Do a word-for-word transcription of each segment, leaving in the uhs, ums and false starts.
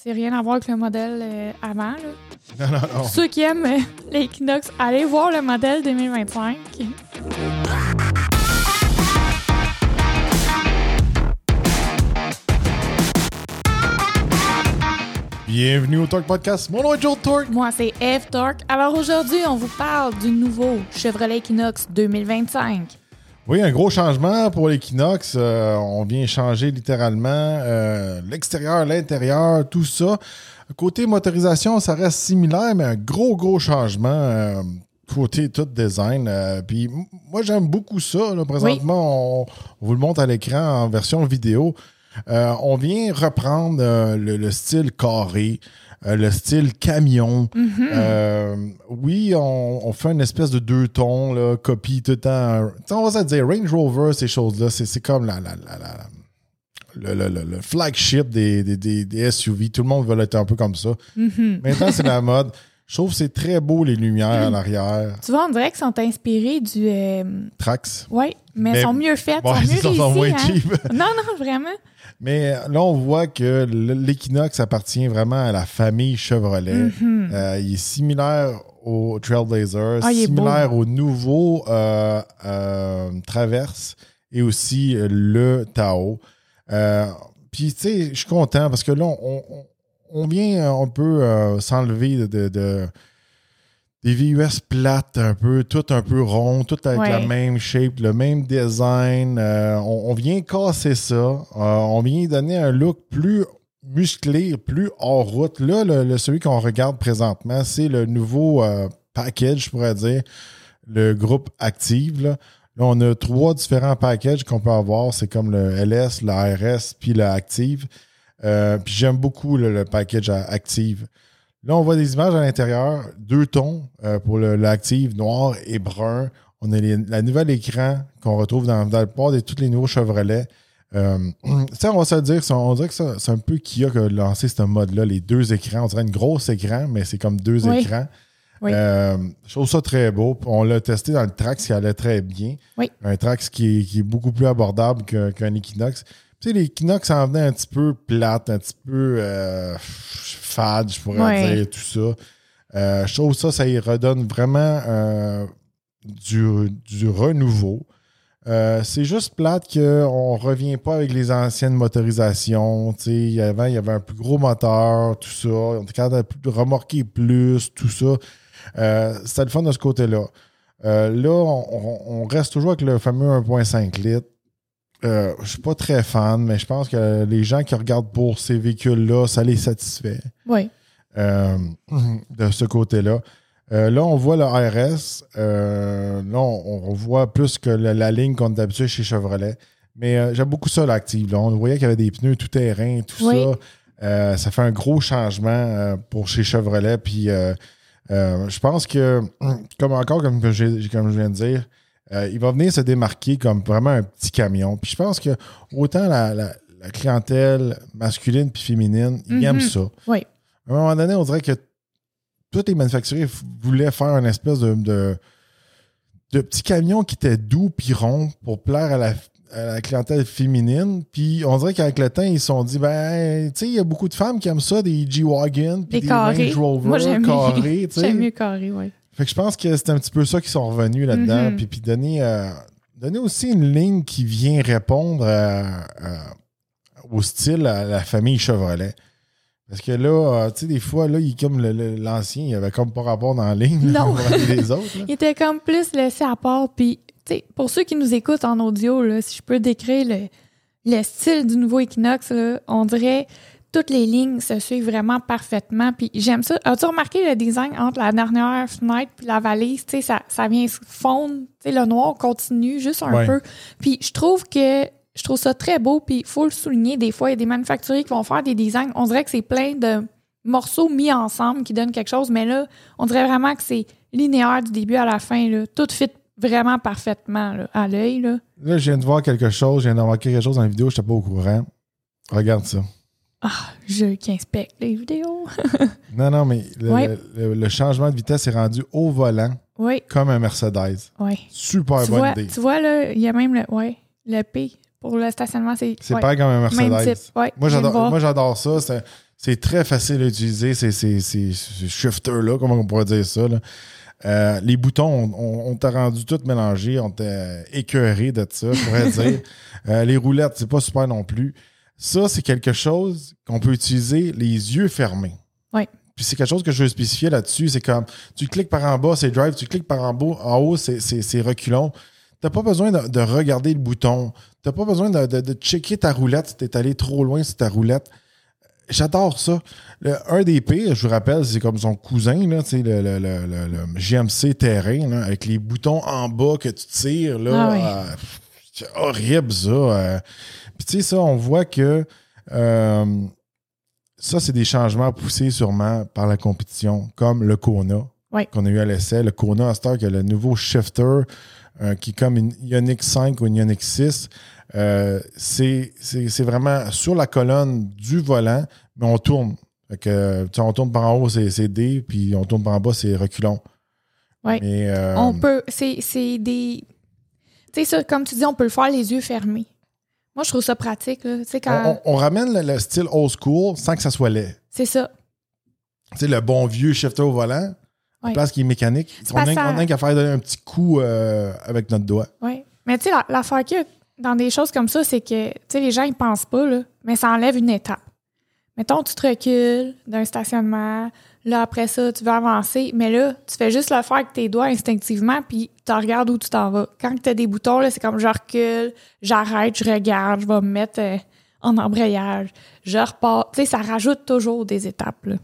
c'est rien à voir avec le modèle euh, avant. Là. Non, non, non. Pour ceux qui aiment euh, l'Equinox, allez voir le modèle deux mille vingt-cinq. Bienvenue au Torque Podcast. Mon nom est Joe Torque. Moi, c'est Eve Torque. Alors aujourd'hui, on vous parle du nouveau Chevrolet Equinox deux mille vingt-cinq. Oui, un gros changement pour l'Equinox. Euh, on vient changer littéralement euh, l'extérieur, l'intérieur, tout ça. Côté motorisation, ça reste similaire, mais un gros, gros changement euh, côté tout design. Euh, Puis m- moi, j'aime beaucoup ça. Là. Présentement, oui. on, on vous le montre à l'écran en version vidéo. Euh, on vient reprendre euh, le, le style carré, euh, le style camion. Mm-hmm. Euh, oui, on, on fait une espèce de deux tons, là, copie tout le temps. On va se dire Range Rover, ces choses-là, c'est, c'est comme la, la, la, la, le, le, le, le flagship des, des, des, des S U V. Tout le monde veut être un peu comme ça. Mm-hmm. Maintenant, c'est la mode. Je trouve que c'est très beau, les lumières à l'arrière. Tu vois, on dirait qu'ils sont inspirés du... Euh... Trax. Oui, mais ils sont mieux faits, ouais, sont mieux réussis. Sont moins hein? cheap. Non, non, vraiment. Mais là, on voit que l'Equinox appartient vraiment à la famille Chevrolet. Mm-hmm. Euh, il est similaire au Trailblazer, ah, similaire au nouveau euh, euh, Traverse et aussi le Tahoe. Euh, Puis, tu sais, je suis content parce que là, on, on, on vient un peu euh, s'enlever de, de, de des V U S plates un peu, tout un peu rond, tout avec ouais. la même shape, le même design. Euh, on, on vient casser ça. Euh, on vient donner un look plus musclé, plus hors route. Là, le, le, celui qu'on regarde présentement, c'est le nouveau euh, package, je pourrais dire, le groupe Active. Là. Là, on a trois différents packages qu'on peut avoir. C'est comme le L S, le R S, puis le Active. Euh, puis j'aime beaucoup là, le package Active. Là, on voit des images à l'intérieur, deux tons euh, pour le, l'Active, noir et brun. On a les, la nouvelle écran qu'on retrouve dans, dans le port de tous les nouveaux Chevrolet. Euh, ça, on va se le dire, on dirait que ça, c'est un peu Kia qui a lancé ce mode-là, les deux écrans. On dirait une grosse écran, mais c'est comme deux oui. écrans. Oui. Euh, je trouve ça très beau. On l'a testé dans le Trax qui allait très bien. Oui. Un Trax qui est, qui est beaucoup plus abordable qu'un, qu'un Equinox. Tu sais, l'Equinox en venait un petit peu plate, un petit peu euh, fade, je pourrais ouais. dire, tout ça. Euh, je trouve ça, ça y redonne vraiment euh, du, du renouveau. Euh, c'est juste plate qu'on ne revient pas avec les anciennes motorisations. Tu sais, avant, il y avait un plus gros moteur, tout ça. On était capable de remorquer plus, tout ça. Euh, c'était le fun de ce côté-là. Euh, là, on, on reste toujours avec le fameux un virgule cinq litres. Euh, je suis pas très fan, mais je pense que les gens qui regardent pour ces véhicules-là, ça les satisfait. Oui. Euh, de ce côté-là. Euh, là, on voit le R S. Euh, là, on, on voit plus que la, la ligne qu'on est habitué chez Chevrolet. Mais euh, j'aime beaucoup ça, l'Active. Là. On voyait qu'il y avait des pneus tout-terrain, tout oui. ça. Euh, ça fait un gros changement euh, pour chez Chevrolet. Puis, euh, euh, je pense que, comme encore, comme, j'ai, comme je viens de dire, Euh, il va venir se démarquer comme vraiment un petit camion. Puis je pense que autant la, la, la clientèle masculine puis féminine, ils mm-hmm. aiment ça. Oui. À un moment donné, on dirait que tous les manufacturiers voulaient faire une espèce de, de, de petit camion qui était doux puis rond pour plaire à la, à la clientèle féminine. Puis on dirait qu'avec le temps, ils se sont dit, ben, tu sais, il y a beaucoup de femmes qui aiment ça, des G-Wagon puis des, des Range Rover Moi, j'aime carrés. Mieux. J'aime mieux carré, oui. Fait que je pense que c'est un petit peu ça qui sont revenus là-dedans. Mm-hmm. Puis, puis donner, euh, donner aussi une ligne qui vient répondre à, à, au style à la famille Chevrolet. Parce que là, euh, tu sais, des fois, là, il, comme le, le, l'ancien, il avait comme pas rapport dans la ligne. Non. Là, les autres, là. Il était comme plus laissé à part. Puis, tu sais, pour ceux qui nous écoutent en audio, là, si je peux décrire le, le style du nouveau Equinox, là, on dirait... Toutes les lignes se suivent vraiment parfaitement. Puis j'aime ça. As-tu remarqué le design entre la dernière fenêtre et la valise? Tu sais, ça, ça vient se fondre. Tu sais, le noir continue juste un ouais. peu. Puis je trouve que je trouve ça très beau. Puis il faut le souligner. Des fois, il y a des manufacturiers qui vont faire des designs. On dirait que c'est plein de morceaux mis ensemble qui donnent quelque chose. Mais là, on dirait vraiment que c'est linéaire du début à la fin. Là. Tout fit vraiment parfaitement là, à l'œil. Là. là, je viens de voir quelque chose. Je viens de voir quelque chose dans la vidéo. Je n'étais pas au courant. Regarde ça. Ah, je qui inspecte les vidéos. non, non, mais le, oui. le, le changement de vitesse est rendu au volant oui. comme un Mercedes. Oui. Super tu bonne vois, idée. Tu vois, là, il y a même le, ouais, le P. pour le stationnement, c'est... C'est ouais, pareil comme un Mercedes. même type. Ouais, moi, j'adore, moi, j'adore ça. C'est, c'est très facile à utiliser, ces, ces, ces, ces shifters-là, comment on pourrait dire ça, là. Euh, les boutons, on, on, on t'a rendu tout mélangé, on t'a écœuré de ça, je pourrais dire. Euh, les roulettes, c'est pas super non plus. Ça, c'est quelque chose qu'on peut utiliser les yeux fermés. Oui. Puis c'est quelque chose que je veux spécifier là-dessus. C'est comme, tu cliques par en bas, c'est drive, tu cliques par en bas, en haut, c'est, c'est, c'est reculons. T'as pas besoin de, de regarder le bouton. T'as pas besoin de, de, de checker ta roulette si t'es allé trop loin sur ta roulette. J'adore ça. Le, un des pires, je vous rappelle, c'est comme son cousin, là, le, le, le, le, le G M C terrain, là, avec les boutons en bas que tu tires. Là, ah oui. euh, c'est horrible, ça. Euh. Puis tu sais, ça, on voit que euh, ça, c'est des changements poussés sûrement par la compétition, comme le Kona, oui. qu'on a eu à l'essai. Le Kona, à cette heure, qui a le nouveau shifter, euh, qui est comme une Ioniq cinq ou une Ioniq six. Euh, c'est, c'est, c'est vraiment sur la colonne du volant, mais on tourne. Fait que, on tourne par en haut, c'est, c'est D, puis on tourne par en bas, c'est reculons. Oui. Mais, euh, on peut. C'est, c'est des. Tu sais, ça, comme tu dis, on peut le faire les yeux fermés. Moi, je trouve ça pratique. Là. Quand... On, on ramène le, le style old school sans que ça soit laid. C'est ça. Tu sais, le bon vieux shifter au volant, oui. en place qui est mécanique. On a, ça... on a qu'à faire un petit coup euh, avec notre doigt. Oui. Mais tu sais, la, l'affaire qu'il y a dans des choses comme ça, c'est que, tu sais, les gens, ils pensent pas, là, mais ça enlève une étape. Mettons, tu te recules d'un stationnement, là, après ça, tu veux avancer, mais là, tu fais juste le faire avec tes doigts instinctivement, puis tu regardes où tu t'en vas. Quand tu as des boutons, là, c'est comme je recule, j'arrête, je regarde, je vais me mettre euh, en embrayage, je repars. Tu sais, ça rajoute toujours des étapes, là.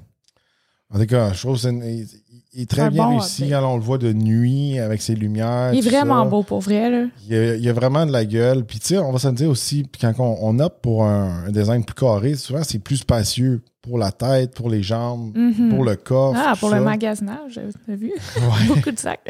En tout cas, je trouve que c'est une... il est très un bien bon réussi update. Quand on le voit de nuit avec ses lumières. Il est vraiment ça. beau pour vrai, là. Il y a, il y a vraiment de la gueule. Puis, tu sais, on va se le dire aussi, quand on, on opte pour un, un design plus carré, souvent, c'est plus spacieux pour la tête, pour les jambes, Mm-hmm. pour le coffre. Ah, pour ça. le magasinage, tu as vu? Ouais. Beaucoup de sacs.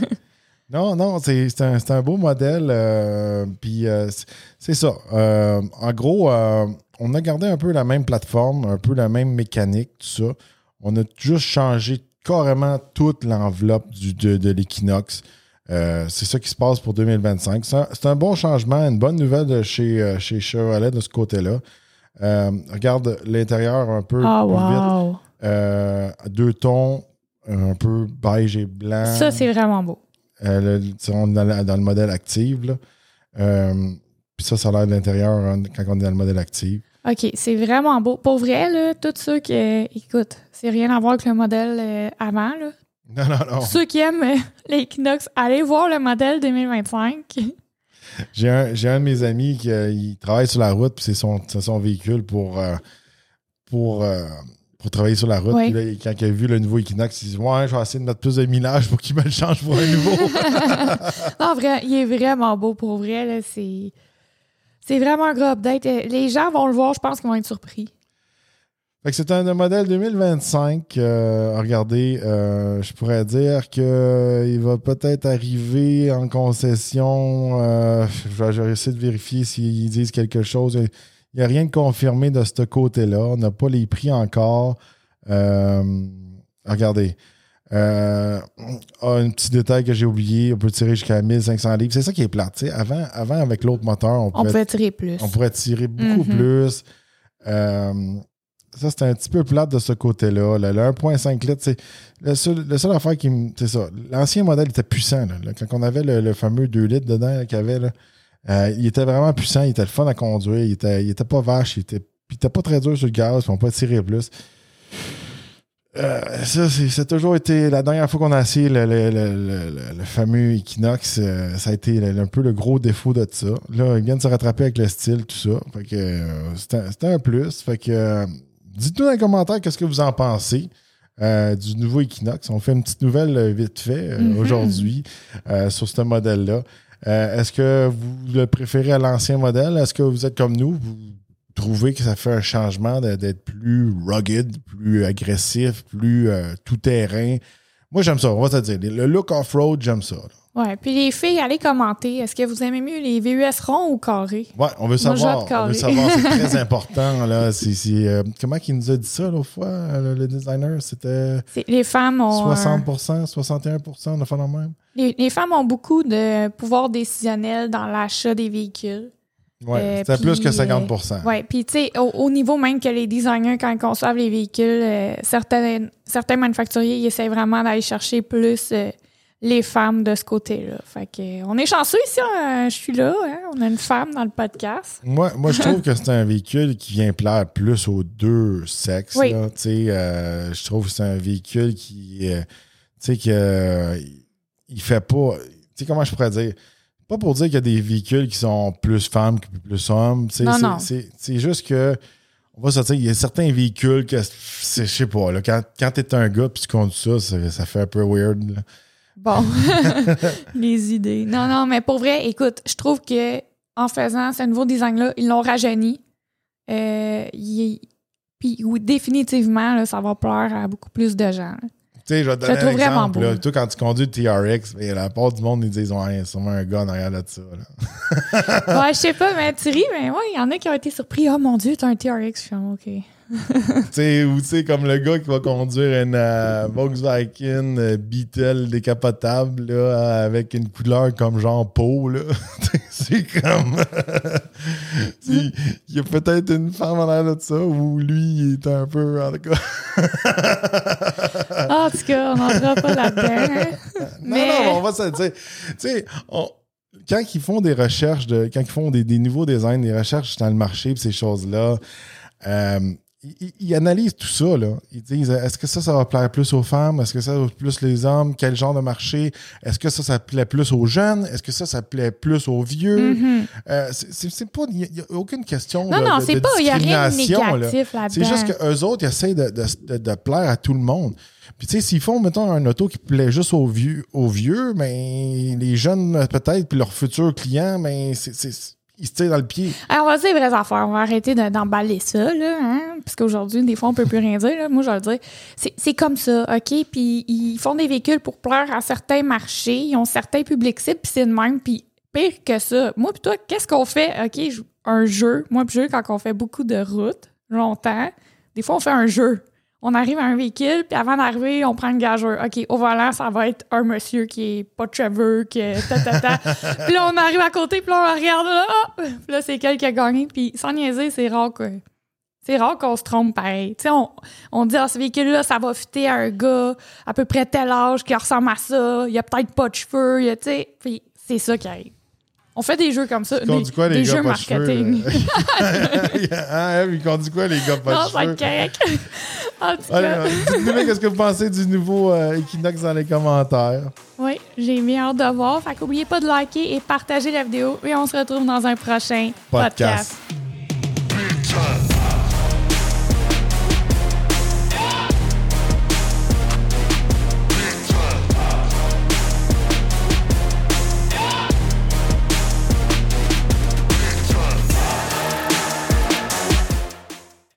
Non, non, c'est, c'est, un, c'est un beau modèle. Euh, puis, euh, c'est, c'est ça. Euh, en gros, euh, on a gardé un peu la même plateforme, un peu la même mécanique, tout ça. On a juste changé carrément toute l'enveloppe du, de, de l'Equinox. Euh, c'est ça qui se passe pour deux mille vingt-cinq. C'est un, c'est un bon changement, une bonne nouvelle de chez, chez Chevrolet de ce côté-là. Euh, regarde l'intérieur un peu oh, plus wow. vite. Euh, deux tons, un peu beige et blanc. Ça, c'est vraiment beau. Euh, le, on est dans, le, dans le modèle active. Là. Euh, puis ça, ça a l'air de l'intérieur hein, quand on est dans le modèle active. OK, c'est vraiment beau. Pour vrai, là, tous ceux qui... Euh, écoute, c'est rien à voir avec le modèle euh, avant, là. Non, non, non. Ceux qui aiment euh, l'Equinox, allez voir le modèle deux mille vingt-cinq. J'ai un, j'ai un de mes amis qui euh, il travaille sur la route, puis c'est son, c'est son véhicule pour, euh, pour, euh, pour travailler sur la route. Oui. Puis là, quand il a vu le nouveau Equinox, il dit « Ouais, je vais essayer de mettre plus de millage pour qu'il me le change pour un nouveau. » Non, vrai, il est vraiment beau pour vrai. Là, c'est... C'est vraiment un gros update. Les gens vont le voir, je pense qu'ils vont être surpris. Fait que c'est un, un modèle deux mille vingt-cinq. Euh, regardez, euh, je pourrais dire qu'il euh, va peut-être arriver en concession. Euh, je, vais, je vais essayer de vérifier s'ils disent quelque chose. Il n'y a rien de confirmé de ce côté-là. On n'a pas les prix encore. Euh, regardez. Euh, un petit détail que j'ai oublié, on peut tirer jusqu'à mille cinq cents livres. C'est ça qui est plate. T'sais. Avant, avant, avec l'autre moteur, on pouvait, on pouvait tirer plus. On pourrait tirer beaucoup mm-hmm. plus. Euh, ça, c'était un petit peu plate de ce côté-là. Le, le un virgule cinq litres, c'est le seul, le seul affaire qui me. C'est ça. L'ancien modèle était puissant. Là, là, quand on avait le, le fameux deux litres dedans là, qu'il y avait, là, euh, il était vraiment puissant. Il était le fun à conduire. Il était, il était pas vache. Il était, il était pas très dur sur le gaz. Puis on pouvait tirer plus. Euh, ça, c'est, c'est toujours été la dernière fois qu'on a essayé le, le, le, le, le fameux Equinox, euh, ça a été le, un peu le gros défaut de ça. Là, ils viennent se rattraper avec le style, tout ça. Fait que euh, c'était, un, c'était un plus. Fait que euh, dites-nous dans les commentaires qu'est-ce que vous en pensez euh, du nouveau Equinox. On fait une petite nouvelle euh, vite fait euh, mm-hmm. aujourd'hui euh, sur ce modèle-là. Euh, est-ce que vous le préférez à l'ancien modèle? Est-ce que vous êtes comme nous? Vous trouvez que ça fait un changement de, d'être plus rugged, plus agressif, plus euh, tout-terrain? Moi, j'aime ça, on va te dire. Le look off-road, j'aime ça. Là. Ouais, puis les filles, allez commenter. Est-ce que vous aimez mieux les V U S ronds ou carrés? Ouais, on veut savoir. On veut savoir, c'est très important. Là. C'est, c'est, euh, comment il nous a dit ça l'autre fois, le, le designer? C'était c'est, les femmes ont soixante pour cent, soixante et un pour cent, on a fait le même. Les, les femmes ont beaucoup de pouvoir décisionnel dans l'achat des véhicules. Oui, euh, c'était puis, plus que cinquante pour cent. Euh, oui, puis tu sais, au, au niveau même que les designers, quand ils conçoivent les véhicules, euh, certains, certains manufacturiers, ils essaient vraiment d'aller chercher plus euh, les femmes de ce côté-là. Fait que, euh, on est chanceux ici, hein, je suis là, hein, on a une femme dans le podcast. Moi, moi je trouve que c'est un véhicule qui vient plaire plus aux deux sexes. Oui. Là, euh, je trouve que c'est un véhicule qui, euh, tu sais, que euh, il fait pas, tu sais, comment je pourrais dire, pas pour dire qu'il y a des véhicules qui sont plus femmes que plus hommes. Non, c'est, non. C'est, c'est juste que, on va sortir, il y a certains véhicules que, c'est, je sais pas, là, quand, quand t'es un gars puis tu conduis ça, ça, ça fait un peu weird. Là. Bon, les idées. Non, non, mais pour vrai, écoute, je trouve que en faisant ce nouveau design-là, ils l'ont rajeuni. Euh, il, puis oui, définitivement, là, ça va plaire à beaucoup plus de gens. Là. Tu sais, je vais te donner je un exemple. Là, toi, quand tu conduis le T R X, la part du monde, ils disent, ouais, il y a sûrement un gars en arrière de ça. Là. Ouais, je sais pas, mais tu ris, mais ouais, il y en a qui ont été surpris. Oh mon Dieu, t'as un T R X. Je suis comme, OK. Tu sais, ou tu sais, comme le gars qui va conduire une euh, Volkswagen euh, Beetle décapotable, là, avec une couleur comme genre peau, là. C'est comme. Il y a peut-être une femme en l'air de ça, ou lui, il est un peu, en tout cas. En tout cas, on n'entrera pas là-dedans. Non, mais... non, on va se dire. Tu sais, on... quand ils font des recherches, de, quand ils font des, des nouveaux designs, des recherches dans le marché, pis ces choses-là, euh, Ils, ils analysent tout ça, là. Ils disent, est-ce que ça, ça va plaire plus aux femmes? Est-ce que ça va plus les hommes? Quel genre de marché? Est-ce que ça, ça plaît plus aux jeunes? Est-ce que ça, ça plaît plus aux vieux? Mm-hmm. Euh, c'est, c'est, c'est pas... Il n'y a, a aucune question non, là, non, de, c'est de pas, il n'y a rien de discrimination. négatif là. là-dedans. C'est juste qu'eux autres, ils essayent de, de, de, de plaire à tout le monde. Puis, tu sais, s'ils font, mettons, un auto qui plaît juste aux vieux, aux vieux, mais les jeunes, peut-être, puis leurs futurs clients, mais c'est... c'est ils se tirent dans le pied. Alors, on va dire les vraies affaires. On va arrêter de, d'emballer ça, là, hein? Parce qu'aujourd'hui, des fois, on peut plus rien dire, là. Moi, je vais le dire. C'est, c'est comme ça, OK? Puis, ils font des véhicules pour plaire à certains marchés. Ils ont certains publics cibles, puis c'est de même. Puis, pire que ça, moi, puis toi, qu'est-ce qu'on fait? OK, un jeu. Moi, puis jeu, quand on fait beaucoup de routes, longtemps, des fois, on fait un jeu. On arrive à un véhicule, puis avant d'arriver, on prend une gageure. OK, au volant, ça va être un monsieur qui est pas de cheveux, qui est ta, ta, ta. Puis là, on arrive à côté, puis là, on regarde, là, oh! Puis là, c'est quel qui a gagné. Puis sans niaiser, c'est rare que... C'est rare qu'on se trompe pareil. Tu sais, on, on dit, ah, ce véhicule-là, ça va fitter à un gars à peu près tel âge qui ressemble à ça. Il y a peut-être pas de cheveux, il y a, tu sais. Puis c'est ça qui arrive. On fait des jeux comme ça, des, quoi, les des gars jeux pas marketing. Ah, ils conduisent quoi, les gars pas non, de cheveux? c'est correct. En tout cas. Alors, dites-nous qu'est-ce que vous pensez du nouveau euh, Equinox dans les commentaires. Oui, j'ai bien hâte de voir. Fait qu'oubliez pas de liker et partager la vidéo. Et on se retrouve dans un prochain podcast. podcast.